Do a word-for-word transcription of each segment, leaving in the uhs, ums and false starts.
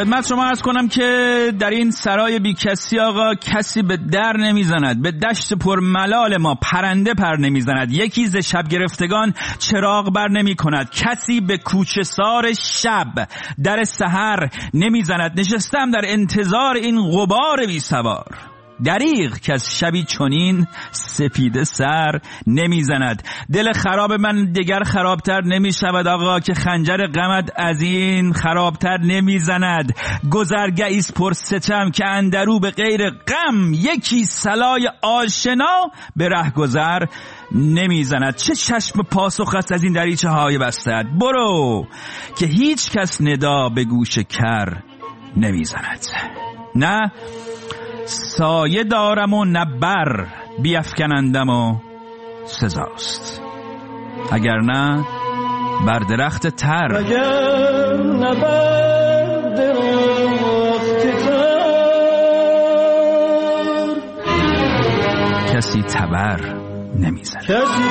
خدمت شما عرض کنم که در این سرای بی کسی آقا کسی به در نمیزند، به دشت پر ملال ما پرنده پر نمیزند، یکی ز شب گرفتگان چراغ بر نمی کند، کسی به کوچه سار شب در سحر نمیزند. نشستم در انتظار این غبار بی سوار، دریغ که از شبی چنین سپیده سر نمیزند. دل خراب من دیگر خرابتر نمی شود آقا که خنجر غمت از این خرابتر نمیزند. گذرگه‌ایست پر ستم که اندرو به غیر غم، یکی صلای آشنا به ره گذر نمیزند. چه چشم پاسخ است از این دریچه های بستد، برو که هیچ کس ندا به گوش کر نمیزند. نه سایه دارم و نه بر بیفکنندم و سزاست، اگر نه بر درخت تر، اگر نه بر درخت تر، کسی تبر نمیزند. کسی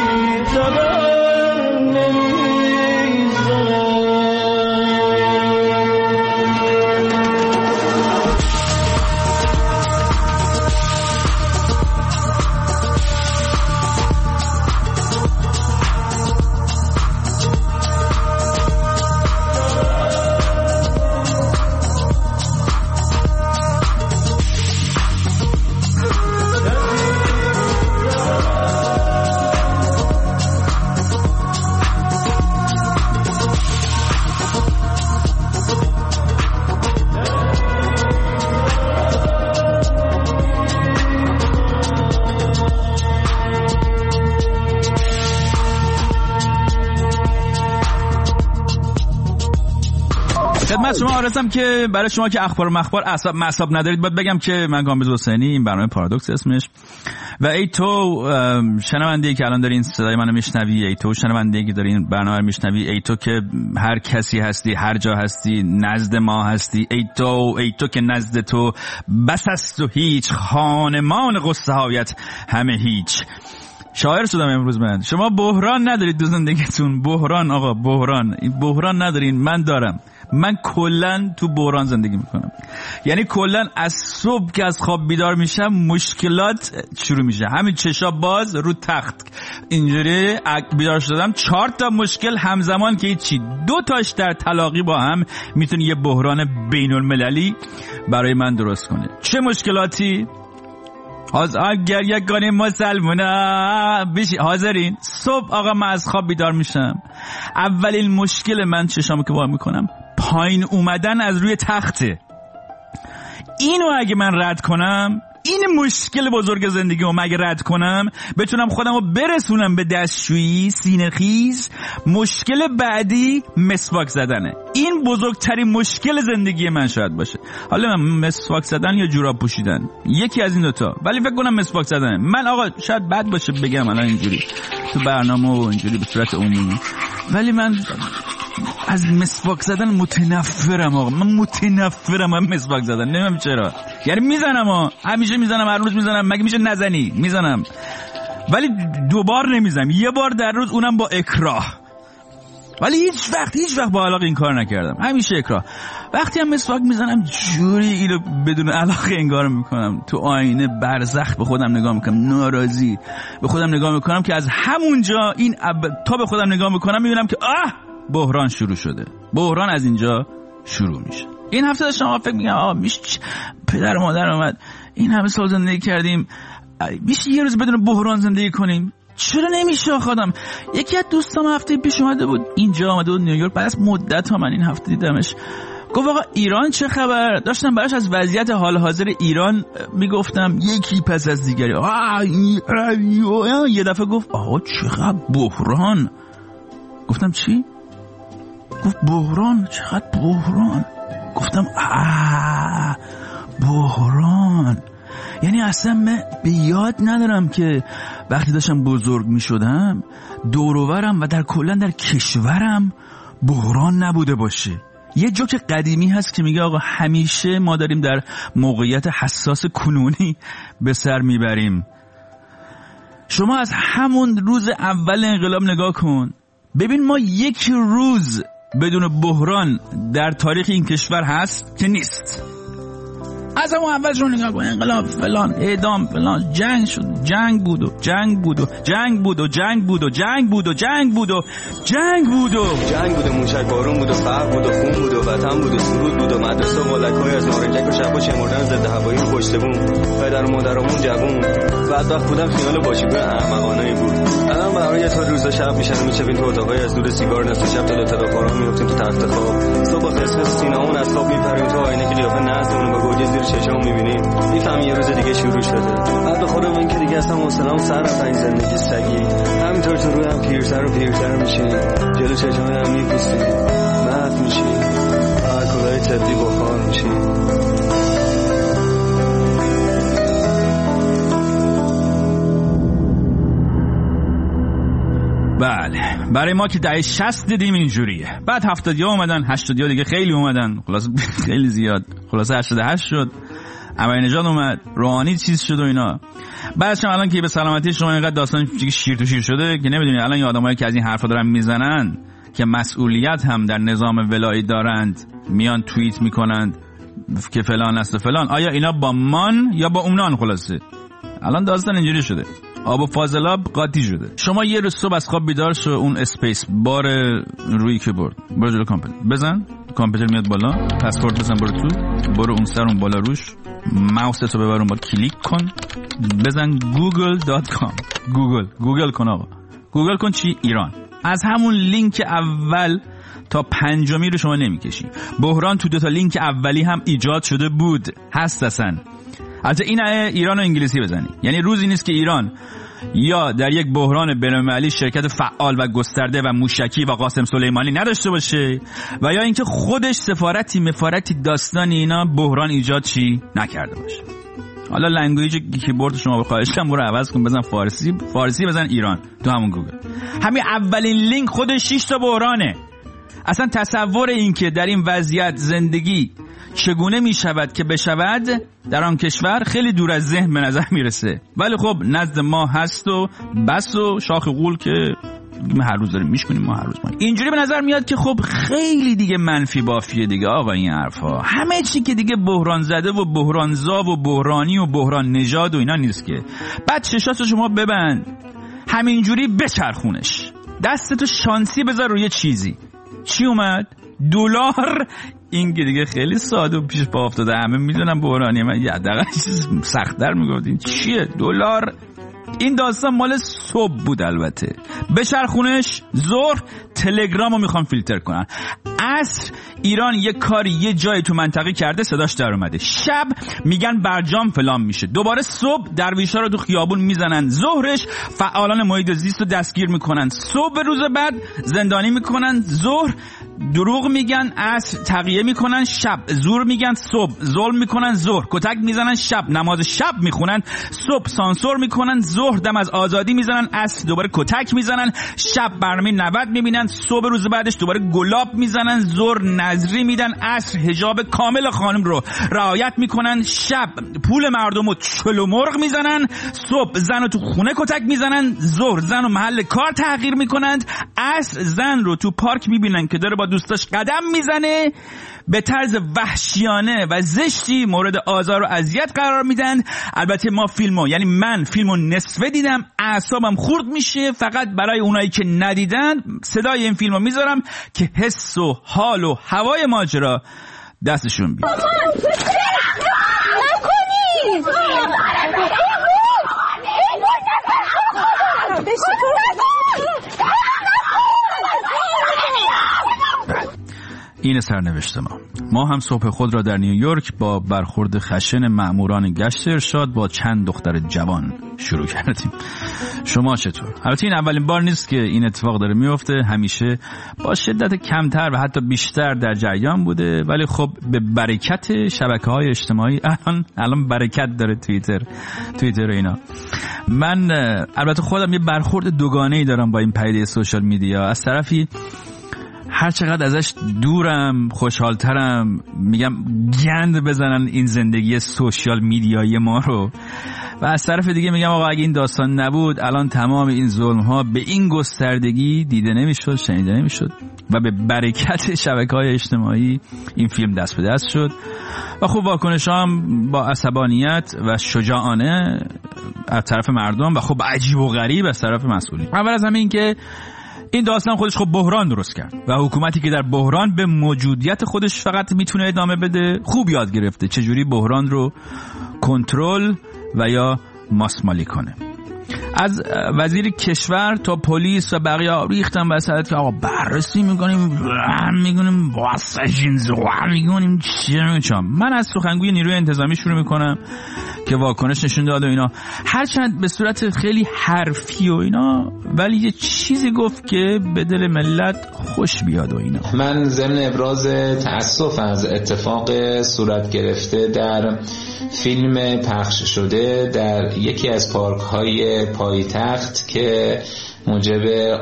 تبر نمیزند. خدمت شما آرزم که برای شما که اخبار و مخبار اعصاب معصاب ندارید باید بگم که من کامبیز حسینی، این برنامه پارادوکس اسمش، و ای تو شنونده‌ای که الان داری این صدای منو میشنوی، ای تو شنونده‌ای که داری این برنامه رو میشنوی، ای تو که هر کسی هستی، هر جا هستی، نزد ما هستی، ای تو ای تو که نزد تو بس است و هیچ، خانمان قصه هایت همه هیچ. شاعر شدم امروز من. شما بحران ندارید تو زندگیتون، بحران آقا، بحران بحران ندارین، من دارم. من کلن تو بحران زندگی میکنم، یعنی کلن از صبح که از خواب بیدار میشم مشکلات شروع میشه، همین چشا باز رو تخت اینجوری بیدار شدم، چهار تا مشکل همزمان که هیچی، دو تاش در تلاقی با هم میتونه یه بحران بین المللی برای من درست کنه. چه مشکلاتی؟ اگر یک گانه مسلمونه بشی حاضرین. صبح آقا من از خواب بیدار میشم، اولین مشکل من چشامو که باز میکنم پایین اومدن از روی تخته. اینو اگه من رد کنم، این مشکل بزرگ زندگیمو اگه رد کنم، بتونم خودمو برسونم به دستشویی سینه‌خیز، مشکل بعدی مسواک زدنه. این بزرگترین مشکل زندگی من شاید باشه. حالا من مسواک زدن یا جوراب پوشیدن، یکی از این دوتا، ولی فکر کنم مسواک زدنه. من آقا شاید بد باشه بگم الان اینجوری تو برنامه و اینجوری به صورت عمومی، ولی من از مسواک زدن متنفرم آقا، من متنفرم من مسواک زدن، نمیدونم چرا، یعنی میزنم ها، همیشه میزنم، هر روز میزنم، مگه میشه نزنی؟ میزنم، ولی دوبار نمیزنم، یه بار در روز، اونم با اکراه، ولی هیچ وقت هیچ وقت با علاقه این کار نکردم، همیشه اکراه. وقتی هم مسواک میزنم جوری اینو بدون علاقه انگار میکنم، تو آینه برزخ به خودم نگاه میکنم، ناراضی به خودم نگاه میکنم که از همونجا این اب... تا به خودم نگاه میکنم میبینم که آه بحران شروع شده، بحران از اینجا شروع میشه. این هفته داشتم فکر میگم آه میشه پدر و مادر اومد این همه سال زندگی کردیم، میشه یه روز بدون بحران زندگی کنیم؟ چرا نمیشه خودم؟ یکی از دوستام هفته پیش اومده بود اینجا، اومده بود نیویورک، بعد از مدت ها من این هفته دیدمش، گفت آقا ایران چه خبر؟ داشتم براش از وضعیت حال حاضر ایران میگفتم، یکی پس از دیگری آه یه دفعه گفت آقا چقدر بحران. گفتم چی؟ گفت بحران، چقدر بحران. گفتم آه بحران، یعنی اصلا من به یاد ندارم که وقتی داشتم بزرگ می شدم دوروبرم و در کلا در کشورم بحران نبوده باشه. یه جوک قدیمی هست که میگه آقا همیشه ما داریم در موقعیت حساس کنونی به سر میبریم. شما از همون روز اول انقلاب نگاه کن، ببین ما یک روز بدون بحران در تاریخ این کشور هست که نیست. از همون اولش رو نگاه کن، انقلاب فلان، اعدام فلان، جنگ شد، جنگ بود و جنگ بود و جنگ بود و جنگ بود و جنگ بود و جنگ بود و جنگ بود و جنگ بود و موشک بارون بود و فرق بود و خون بود و وطن بود و سرود بود و مدرسه و قلک‌های از نارنجک و شب و شمردن ضد هوایی و پشتبون، پدر و مادرمون جوون. بدبخت بودم خیال باشیگوی احمقانه‌ای بود. الان برای تا روزا شب میشن میچپیم تو اتاقای از دور سیگار، نصف شب تا لطف‌ها میافتیم تو تخت خواب، صبح خسخس سینمون از خواب میپریم تو آینه که قیافه نزدمون با گوجه زیر چشمون میبینیم، میفهمی یه روز دیگه شروع شده. بعد به خودم این که دیگه اصلا حوصله‌ام سر رفت این زندگی سگی. همینطور تو روی هم پیرتر و پیرتر میشیم، جلو چشمون هم میپوسیم، محو میشیم، الکلای طبی بخار میشیم. بله، برای ما که دهه شصت دیدیم اینجوریه. بعد هفتادیا اومدن، هشتادیا دیگه خیلی اومدن، خلاص خیلی زیاد، خلاص هشتاد و هشت شد، احمدی نژاد اومد، روحانی چیز شد و اینا. بعدش هم الان که به سلامتی شما اینقدر داستان شیر تو شیر شده که نمیدونید الان این آدمایی که از این حرفا دارن میزنن که مسئولیت هم در نظام ولایی دارند، میان توییت میکنند که فلان است و فلان، آیا اینا با من یا با اونان؟ خلاصه الان داستان اینجوری شده، آب و فاضلاب قاطی شده. شما یه روز صبح از خواب بیدار شو، اون اسپیس بار روی کیبورد، برو جلو کامپیوتر بزن، کامپیوتر میاد بالا، پسورد بزن برو تو، برو اون سر اون بالا روش، ماوست رو ببر اون بالا، کلیک کن، بزن گوگل دات کام، گوگل گوگل کن آقا، گوگل کن چی؟ ایران. از همون لینک اول تا پنجمی رو شما نمیکشی. بحران تو دو تا لینک اولی هم ایجاد شده بود، هست اصلا. البته این ایران و انگلیسی بزنی، یعنی روزی نیست که ایران یا در یک بحران بین‌المللی شرکت فعال و گسترده و موشکی و قاسم سلیمانی نداشته باشه، و یا اینکه خودش سفارتی مفارتی داستانی اینا بحران ایجاد چی نکرده باشه. حالا لنگویج کیبورد شما بخواهشم برو عوض کن، بزن فارسی، فارسی بزن ایران تو همون گوگل. همین اولین لینک خودش شش تا بحرانه. اصلا تصور این که در این وضعیت زندگی چگونه می شود که بشود در آن کشور خیلی دور از ذهن به نظر می رسه، ولی خب نزد ما هست و بس و شاخ غول که ما هر روز داریم میشکنیم، ما هر روز ما اینجوری به نظر میاد که خب خیلی دیگه منفی بافیه دیگه آقا این حرفا، همه چی که دیگه بحران زده و بحرانزا و بحرانی و بحران نژاد و اینا نیست که. بعد چشاتو شما ببند همینجوری بچرخونش، دستتو شانسی بذار روی چیزی. چی اومد؟ دلار. این که دیگه خیلی ساده و پیش پا افتاده، همه میدونم بحرانیه، من یه دقیقه چیز سخت‌تر میگفتیم. چیه دلار؟ این داستان مال صبح بود البته. بچرخونش ظهر، تلگرامو میخوام فیلتر کنن. عصر ایران یه کاری یه جای تو منطقه کرده صداش در اومده. شب میگن برجام فلان میشه. دوباره صبح درویشا رو تو خیابون میزنن. ظهرش فعالان محیط زیست رو دستگیر میکنن. صبح روز بعد زندانی میکنن. ظهر دروغ میگن، عصر تقیه میکنن، شب زور میگن، صبح ظلم میکنن، ظهر کتک میزنن، شب نماز شب میخونن، صبح سانسور میکنن، ظهر دم از آزادی میزنن، عصر دوباره کتک میزنن، شب برنامه نود میبینن، صبح روز بعدش دوباره گلاب میزنن، ظهر نظری میدن، عصر حجاب کامل خانم رو رعایت میکنن، شب پول مردم رو چلو مرغ میزنن، صبح زن رو تو خونه کتک میزنن، ظهر زن رو محل کار تحقیر میکنند، عصر زن رو تو پارک میبینن که داره با دوستاش قدم میزنه، به طرز وحشیانه و زشتی مورد آزار و اذیت قرار میدن. البته ما فیلمو، یعنی من فیلمو نصفه دیدم، اعصابم خورد میشه. فقط برای اونایی که ندیدن صدای این فیلمو میذارم که حس و حال و هوای ماجرا دستشون بیاد. این سرنوشت ما. ما هم صبح خود را در نیویورک با برخورد خشن مأموران گشت ارشاد با چند دختر جوان شروع کردیم. شما چطور؟ البته این اولین بار نیست که این اتفاق داره میفته، همیشه با شدت کمتر و حتی بیشتر در جریان بوده، ولی خب به برکت شبکه‌های اجتماعی الان الان برکت داره توییتر توییتر اینا. من البته خودم یه برخورد دوگانه‌ای دارم با این پدیده سوشال میدیا. از طرفی هر چقدر ازش دورم خوشحالترم، میگم گند بزنن این زندگی سوشیال میدیایی ما رو، و از طرف دیگه میگم آقا اگه این داستان نبود الان تمام این ظلم ها به این گستردگی دیده نمیشد، شنیده نمیشد و به برکت شبکه‌های اجتماعی این فیلم دست به دست شد و خب واکنش هم با عصبانیت و شجاعانه از طرف مردم و خب عجیب و غریب از طرف مسئولین. اول از همه این که این داستان خودش خب بحران درست کرد و حکومتی که در بحران به موجودیت خودش فقط میتونه ادامه بده خوب یاد گرفته چجوری بحران رو کنترل و یا ماسمالی کنه. از وزیر کشور تا پلیس و بقیه ریختن وسط که آقا بررسی میکنیم میگونیم واسهشین زوام میگونیم چیه میچم. من از سخنگوی نیروی انتظامی شروع میکنم که واکنش نشون داد و اینا، هرچند به صورت خیلی حرفی و اینا، ولی یه چیزی گفت که به دل ملت خوش بیاد و اینا. من ضمن ابراز تأسف از اتفاق صورت گرفته در فیلم پخش شده در یکی از پارک های پایتخت که موجب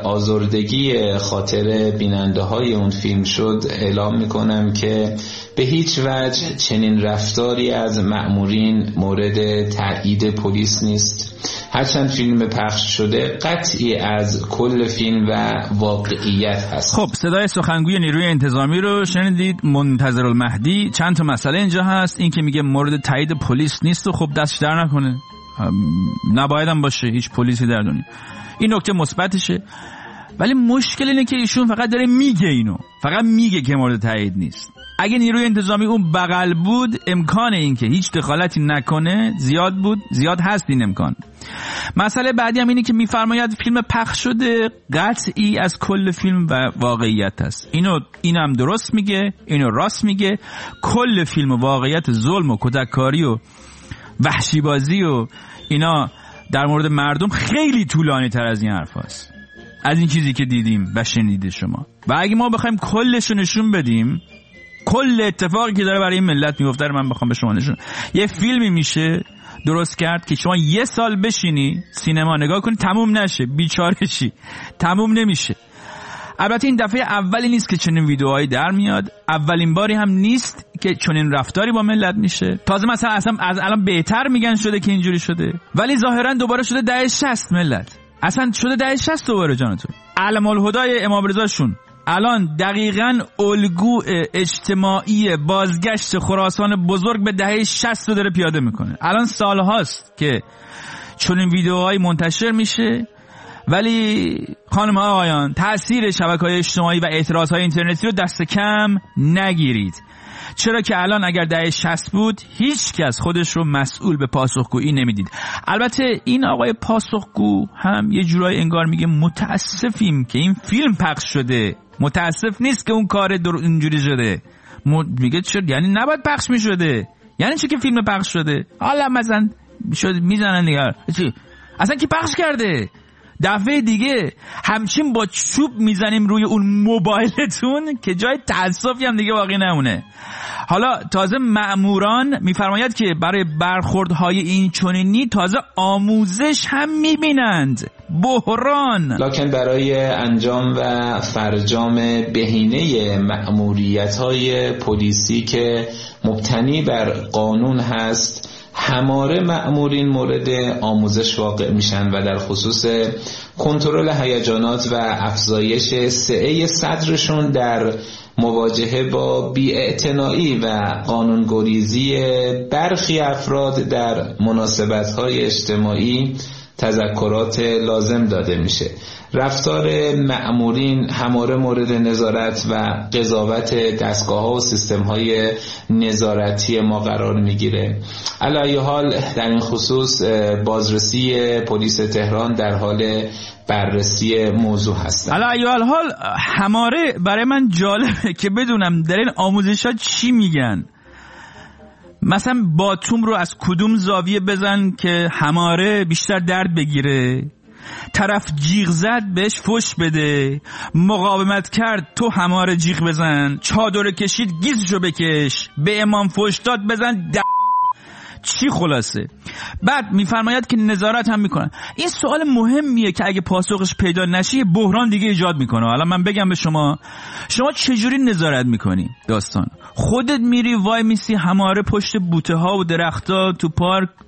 آزردگی خاطر بیننده های اون فیلم شد اعلام میکنم که به هیچ وجه چنین رفتاری از مأمورین مورد تایید پلیس نیست. هرچند فیلم پخش شده قطعی از کل فیلم و واقعیت هست. خب صدای سخنگوی نیروی انتظامی رو شنیدید. منتظر المهدی چند تا مسئله اینجا هست. این که میگه مورد تایید پلیس نیست و خب دستش در نکنه، نباید هم باشه هیچ پلیسی در دنیا. این نکته مثبتشه، ولی مشکل اینه که ایشون فقط داره میگه، اینو فقط میگه که مورد تایید نیست. اگه نیروی انتظامی اون بغل بود امکان این که هیچ دخالتی نکنه زیاد بود، زیاد هست این امکان. مسئله بعدی هم اینه که میفرماید فیلم پخش شده قطعی از کل فیلم و واقعیت هست. اینو اینم درست میگه، اینو راست میگه. کل فیلم و واقعیت ظلم و کتککاری و وحشی بازی و اینا در مورد مردم خیلی طولانی تر از این حرف هست، از این چیزی که دیدیم و شنیده شما. و اگه ما بخوایم کلش رو نشون بدیم، کل اتفاقی که داره برای این ملت میفته من بخوام به شما نشون، یه فیلمی میشه درست کرد که شما یه سال بشینی سینما نگاه کنی تموم نشه، بیچاره شی، تموم نمیشه. البته این دفعه اولی نیست که چنین ویدیوهایی در میاد، اولین باری هم نیست که چنین رفتاری با ملت میشه. تازه مثلا اصلا از الان بهتر میگن شده که اینجوری شده، ولی ظاهرا دوباره شده دهه شصت. ملت اصلا شده دهه شصت دوباره جانتون. علم الهدای امام رضا شون الان دقیقاً الگو اجتماعی بازگشت خراسان بزرگ به دهه شصت رو داره پیاده میکنه. الان سالهاست که چنین ویدیوهایی منتشر میشه، ولی خانم آقایان تأثیر شبکه‌های اجتماعی و اعتراضهای اینترنتی رو دست کم نگیرید، چرا که الان اگر دهه شصت بود هیچ کس خودش رو مسئول به پاسخگویی نمیدید. البته این آقای پاسخگو هم یه جورایی انگار میگه متاسفیم که این فیلم پخش شده، متاسف نیست که اون کار در اینجوری شده. میگه چرا یعنی نباید پخش میشده، یعنی چی که فیلم پخش شده؟ حالا مثلا شد میزنن نگار چی اصلا کی پخش کرده؟ دفعه دیگه همچین با چوب میزنیم روی اون موبایلتون که جای تأسفی هم دیگه باقی نمونه. حالا تازه مأموران میفرماید که برای برخوردهای این چنینی تازه آموزش هم میبینند. بحران. لکن برای انجام و فرجام بهینه مأموریت‌های پلیسی که مبتنی بر قانون هست، هماره مأمورین مورد آموزش واقع میشن و در خصوص کنترل هیجانات و افزایش سعه صدرشون در مواجهه با بی‌اعتنایی و قانونگریزی برخی افراد در مناسبت‌های اجتماعی تذکرات لازم داده میشه. رفتار مأمورین همواره مورد نظارت و قضاوت دستگاه‌ها و سیستم‌های نظارتی ما قرار میگیره. علی ای حال در این خصوص بازرسی پلیس تهران در حال بررسی موضوع هستن. علی ای حال هماره برای من جالبه که بدونم در این آموزش‌ها چی میگن. مثلا باتوم رو از کدوم زاویه بزن که هماره بیشتر درد بگیره، طرف جیغ زد بهش فش بده، مقاومت کرد تو هماره جیغ بزن، چادر کشید گیزشو بکش، به امام فش داد بزن د... چی خلاصه؟ بعد میفرماید که نظارت هم میکنن. این سوال مهمیه که اگه پاسخش پیدا نشه بحران دیگه ایجاد میکنه. حالا من بگم به شما، شما چجوری نظارت میکنی؟ داستان خودت میری وای میسی هماره پشت بوته ها و درخت ها تو پارک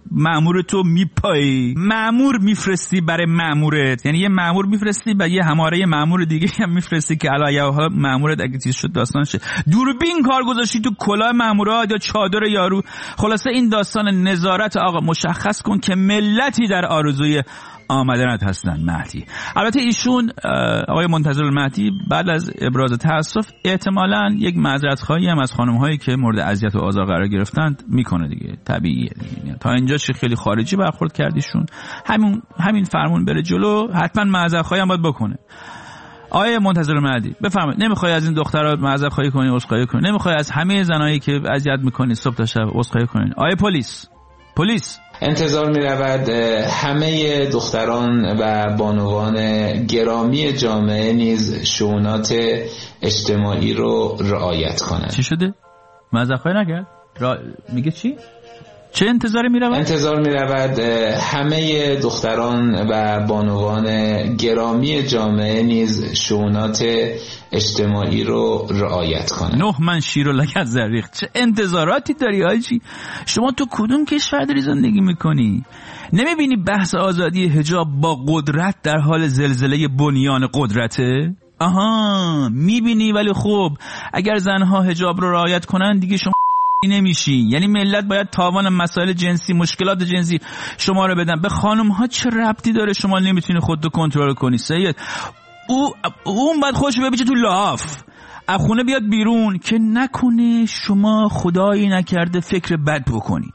مأمور تو میپایی، مأمور میفرستی برای مأمورت، یعنی یه مأمور میفرستی و یه هماره مأمور دیگه هم میفرستی که علاوه مأمورت اگه چیز شد داستان شه. دوربین کار گذاشتی تو کلاه مأمورات یا چادر یارو. خلاصه این داستان نظارت آقا مشخص کن که ملتی در آرزوی آمدنت هستن مهدی. البته ایشون آقای منتظر المهدی بعد از ابراز تاسف احتمالاً یک معذرت خواهی هم از خانم‌هایی که مورد اذیت و آزار قرار گرفتند میکنه دیگه، طبیعیه دیگه. تا اینجاش خیلی خارجی برخورد کردیشون، همین همین فرمون بره جلو، حتما معذرت خواهی هم باید بکنه. آقای منتظر المهدی بفرمایید، نمیخوای از این دخترها معذرت خواهی کنی، عذرخواهی کنی؟ نمیخوای از همه زنایی که اذیت میکنی صبح تا شب عذرخواهی کنی؟ آقای پلیس پلیس انتظار می رود همه دختران و بانوان گرامی جامعه نیز شؤونات اجتماعی رو رعایت کنند. چی شده؟ معذرت خواهی نکرد؟ را... میگه چی؟ چه انتظاری می رود؟ انتظار می رود همه دختران و بانوان گرامی جامعه نیز شؤونات اجتماعی رو رعایت کنند. نه من شیر و لگد زریق. چه انتظاراتی داری آجی؟ شما تو کدوم کشور داری زندگی میکنی؟ نمیبینی بحث آزادی حجاب با قدرت در حال زلزله بنیان قدرته؟ آها میبینی، ولی خب اگر زنها حجاب رو رعایت کنن دیگه شما نمیشی. یعنی ملت باید تاوان مسائل جنسی، مشکلات جنسی شما رو بدن. به خانم ها چه ربطی داره شما نمیتونی خودتو کنترل کنی سید؟ او اون بعد خودش بپیچه تو لاف، از خونه بیاد بیرون که نکنه شما خدایی نکرده فکر بد بکنی.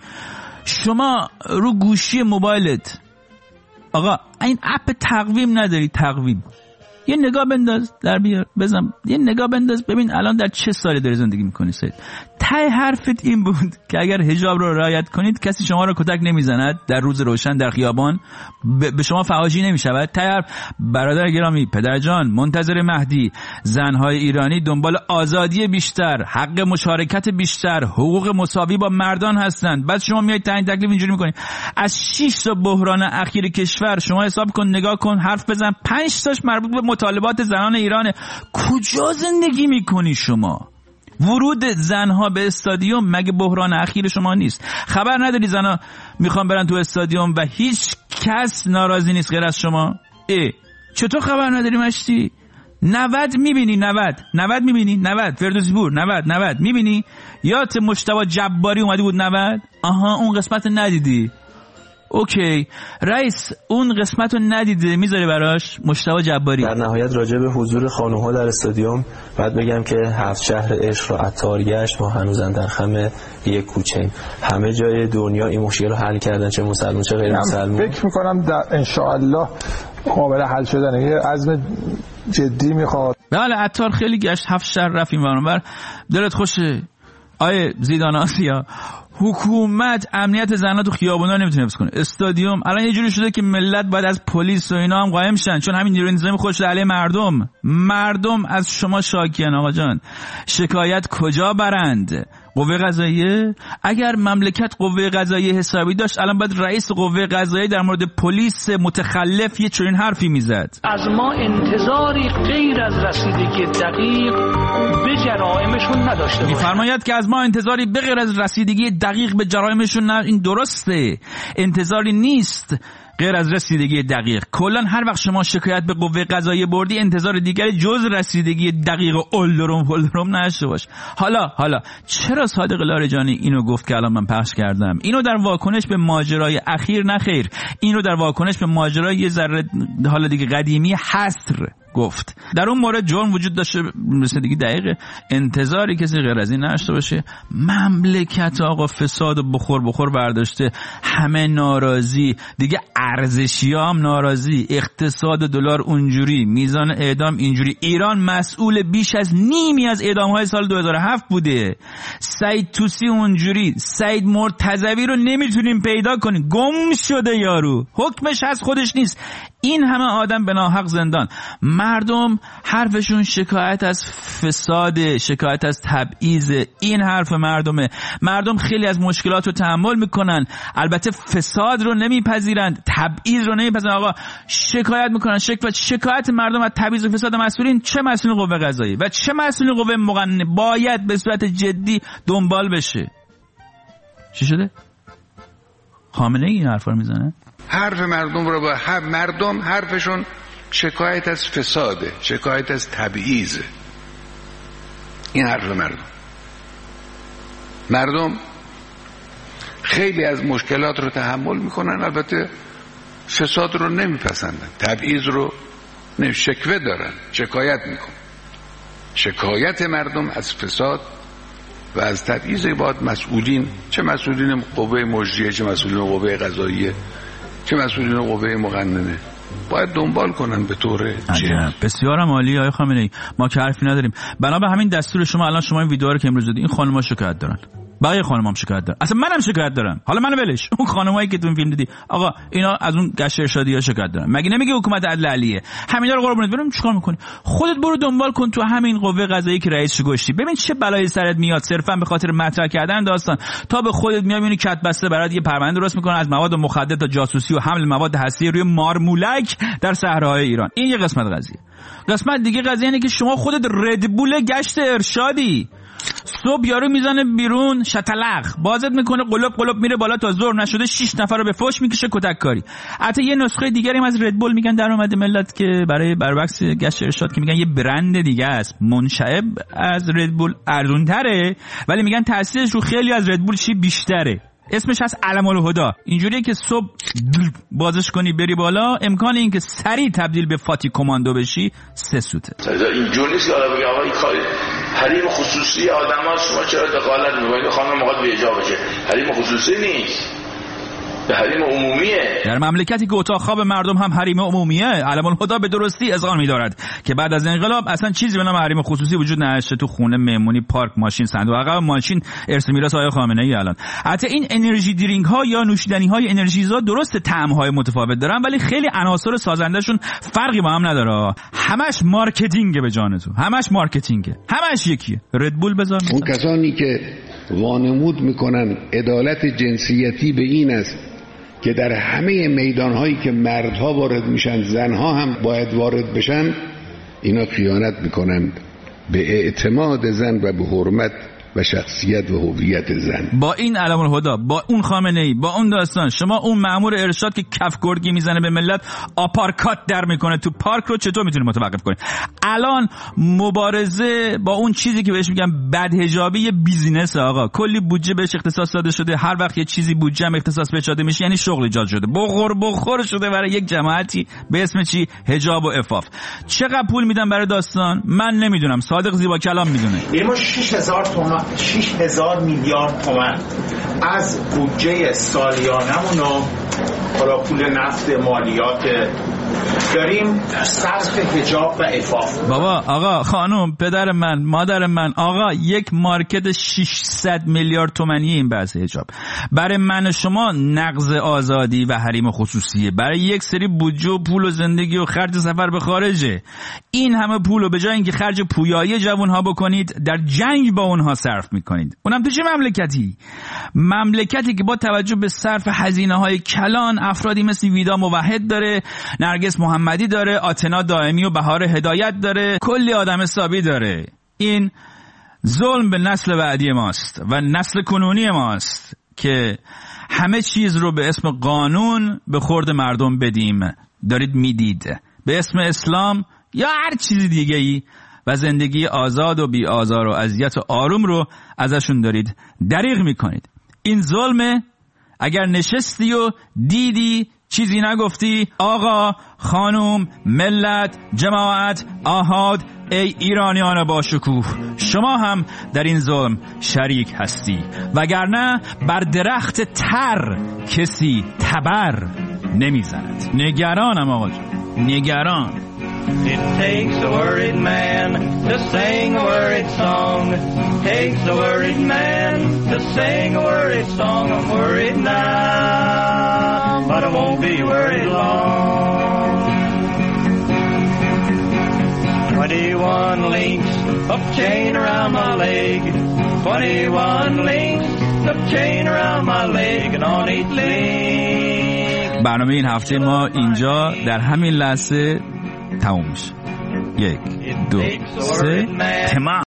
شما رو گوشی موبایلت آقا این اپ تقویم نداری؟ تقویم یه نگاه بنداز در بیار بزن، یه نگاه بنداز ببین الان در چه سالی داری زندگی میکنی سید. ته حرفت این بود که اگر حجاب رو رعایت کنید کسی شما رو کتک نمیزند در روز روشن در خیابان، به شما فحاشی نمیشود. ته حرف برادر گرامی، پدرجان، منتظر مهدی، زنهای ایرانی دنبال آزادی بیشتر، حق مشارکت بیشتر، حقوق مساوی با مردان هستند. بعد شما میایید تعیین تکلیف اینجوری میکنید. از شش تا بحران اخیر کشور شما حساب کن، نگاه کن، حرف بزن، پنج تاش مربوط به مطالبات زنان ایرانه. کجا زندگی میکنی شما؟ ورود زنها به استادیوم مگه بحران اخیر شما نیست؟ خبر نداری زنها میخوان برن تو استادیوم و هیچ کس ناراضی نیست غیر از شما؟ ای چطور خبر نداری مشتی؟ نود میبینی؟ نود نود میبینی؟ نود فردوسی پور نود نود میبینی؟ یادت مجتبی جباری اومده بود نود؟ آها اون قسمت ندیدی. اوکی رئیس اون قسمت رو ندیده میذاره براش مجتبی جباری. در نهایت راجع به حضور خانوها در استادیوم بعد بگم که هفت شهر عشق رو عطار گشت، ما هنوزن در خم یک کوچه. همه جای دنیا این مشکل رو حل کردن، چه مسلمان چه غیر مسلمان. فکر میکنم در انشاءالله قابل حل شدن، یه عزم جدی میخواد. بله عطار خیلی گشت، هفت شهر رفت این ور. دلت خوشه آیه زیدان آسیا؟ حکومت امنیت زنها تو خیابونا نمیتونه حفظ کنه. استادیوم الان یه جوری شده که ملت باید از پلیس و اینا هم قایم شن، چون همین نیروی انتظامی خودش علیه مردم. مردم از شما شاکیان آقا جان. شکایت کجا برند؟ قوه قضاییه؟ اگر مملکت قوه قضاییه حسابی داشت الان باید رئیس قوه قضاییه در مورد پلیس متخلف یه چنین حرفی میزد. از ما انتظاری غیر از رسیدگی دقیق به جرائمشون نداشته باشیم. میفرماید که از ما انتظاری به غیر از رسیدگی دقیق به جرائمشون نه. این درسته، انتظاری نیست غیر از رسیدگی دقیق. کلا هر وقت شما شکایت به قوه قضاییه بردی انتظار دیگری جز رسیدگی دقیق و اولدروم اولدروم نشه باش. حالا حالا چرا صادق لاریجانی اینو گفت که الان من پخش کردم؟ اینو در واکنش به ماجرای اخیر نخیر، اینو در واکنش به ماجرای یه ذره حالا دیگه قدیمی حصر گفت. در اون مورد جرم وجود داشته، مثل دیگه دقیقه انتظاری کسی غیر از این نشته باشه. مملکت آقا فساد و بخور بخور برداشته، همه ناراضی دیگه، ارزشی هم ناراضی، اقتصاد دلار اونجوری، میزان اعدام اینجوری. ایران مسئول بیش از نیمی از اعدام های سال دو هزار و هفت بوده. سعید توسی اونجوری، سعید مرتضوی رو نمیتونیم پیدا کنیم، گم شده یارو، حکمش از خودش نیست. این همه آدم به ناحق زندان. مردم حرفشون شکایت از فساد، شکایت از تبعیض. این حرف مردمه. مردم خیلی از مشکلات رو تحمل میکنن، البته فساد رو نمیپذیرند، تبعیض رو نمیپذیرند. آقا شکایت میکنن. شکایت شکایت مردم از تبعیض و فساد مسئولین، چه مسئولین قوه قضاییه و چه مسئولین قوه مقننه، باید به صورت جدی دنبال بشه. چی شده؟ خامنه ای این حرفا رو میزنه؟ حرف مردم رو با حرف مردم حرفشون شکایت از فساده، شکایت از تبعیضه. این حرف مردم مردم خیلی از مشکلات رو تحمل میکنن، البته فساد رو نمیپسندن، تبعیض رو نه، شکوه دارن، شکایت میکنن. شکایت مردم از فساد و از تبعیض باید مسئولین، چه مسئولین قوه مجریه، چه مسئولین قوه قضاییه، چه مسئولین قوه مقننه، باید دنبال کنن به طور جدی. بسیار عالی آقای خامنه‌ای، ما که حرفی نداریم. بنا به همین دستور شما الان شما این ویدیو رو که امروز دیدین، این خانم‌ها شکایت دارن، بقیه خانم‌ها شکایت دارن، اصلا منم شکایت دارم. حالا منو ولش، اون خانمایی که تو این فیلم دیدی آقا اینا از اون گشت ارشادی‌ها شکایت دارن. مگه نمیگه حکومت عدل علیه؟ همینا رو قربونت برم چیکار می‌کنی؟ خودت برو دنبال کن تو همین قوه قضاییه که رئیس شو گشتی، ببین چه بلایی سرت میاد صرفا به خاطر مطرح کردن داستان. تا به خودت میای میبینی کت بسته برات یه پرونده درست می‌کنن از مواد مخدر تا جاسوسی و حمل مواد هسته‌ای روی مارمولک در صحراهای ایران. این یه قسمت قضیه. قسمت دیگه قضیه اینه که شما خودت ردبول گشت ارشادی، صبح یارو میزنه بیرون شتلق بازت میکنه، قلوب قلوب میره بالا، تا ظهر نشده شش نفر رو به فوش میکشه کتک کاری. حتی یه نسخه دیگری هم از ردبول میگن در اومده ملت که برای برعکس گشت ارشاد که میگن یه برند دیگه است منشعب از ردبول، ارزونتره ولی میگن تاثیرش رو خیلی از ردبول چی بیشتره. اسمش هست علم الهدا. اینجوریه که صبح بازش کنی بری بالا، امکان این که سریع تبدیل به فاتی کماندو بشی سه سوته. اینجوری نیست که حالا بگم آقا این کاری حریم خصوصی آدم‌ها، شما چرا دخالت می‌کنید؟ خانم می‌خواد بی‌حجاب بشه، حریم خصوصی نیست، به حریم عمومیه. در مملکتی که اتاق خواب مردم هم حریم عمومیه، علم الهدا به درستی اذعان می‌دارد که بعد از انقلاب اصلا چیزی به نام حریم خصوصی وجود نداشته. تو خونه، مهمونی، پارک، ماشین، صندوق عقب ماشین ارث میراث آقای خامنه‌ای. الان حتی این انرژی درینک ها یا نوشیدنی‌های انرژیزا درست طعم‌های متفاوت دارن ولی خیلی عناصر سازندهشون فرقی با هم نداره. همش مارکتینگ به جان تو، همش مارکتینگه، همش یکیه. ردبول بذار. اون کسانی که وانمود میکنن عدالت جنسیتی به این است که در همه میدانهایی که مردها وارد میشن زنها هم باید وارد بشن، اینا خیانت میکنند به اعتماد زن و به حرمت و شخصیت و هویت زن. با این علم الهدا، با اون خامنه‌ای، با اون داستان، شما اون مأمور ارشاد که کف گرگی میزنه به ملت، آپارکات در میکنه تو پارک رو چطور میتونی متوقف کنی؟ الان مبارزه با اون چیزی که بهش میگم بدحجابی یه بیزینس آقا، کلی بودجه بهش اختصاص داده شده، هر وقت یه چیزی بودجه هم اختصاص بهش داده میشه یعنی شغل ایجاد شده، بخور بخور شده برای یک جماعتی به اسم چی؟ حجاب و عفاف. چقدر پول میدن برای داستان؟ من نمیدونم، صادق زیبا کلام میدونه. ما شش هزار تومان شش هزار میلیارد تومان از بودجه سالیانمون رو، حالا پول نفت، مالیات، داریم صرف حجاب و عفاف. بابا آقا خانم پدر من مادر من آقا، یک مارکت ششصد میلیارد تومانی این بحث حجاب برای من شما نقض آزادی و حریم خصوصیه، برای یک سری بودجه و پول و زندگی و خرج سفر به خارجه. این همه پول رو به جای اینکه خرج پویایی جوانها بکنید در جنگ با اونها صرف میکنید. اونم تو چه مملکتی؟ مملکتی که با توجه به صرف هزینه های کلان افرادی مثل ویدا موحد داره، نرگس محمدی داره، آتنا دائمی و بهار هدایت داره، کلی آدم حسابی داره. این ظلم به نسل بعدی ماست و نسل کنونی ماست که همه چیز رو به اسم قانون به خورد مردم بدیم. دارید میدید به اسم اسلام یا هر چیز دیگه ای و زندگی آزاد و بی آزار و اذیت و آروم رو ازشون دارید دریغ میکنید. این ظلمه. اگر نشستی و دیدی چیزی نگفتی، آقا، خانوم، ملت، جماعت، آحاد، ای ایرانیان با شکوه، شما هم در این ظلم شریک هستی، وگرنه بر درخت تر کسی تبر نمیزند. نگرانم آقا جان، نگران. It takes a worried man to sing a worried song. Takes a worried man to sing a worried song. I'm worried now, but I won't be worried long. Twenty-one links of chain around my leg. Twenty-one links of chain around my leg, and on each link. برنامه این هفته ما اینجا در همین لحظه تموم میشه. یک دو سه تمام.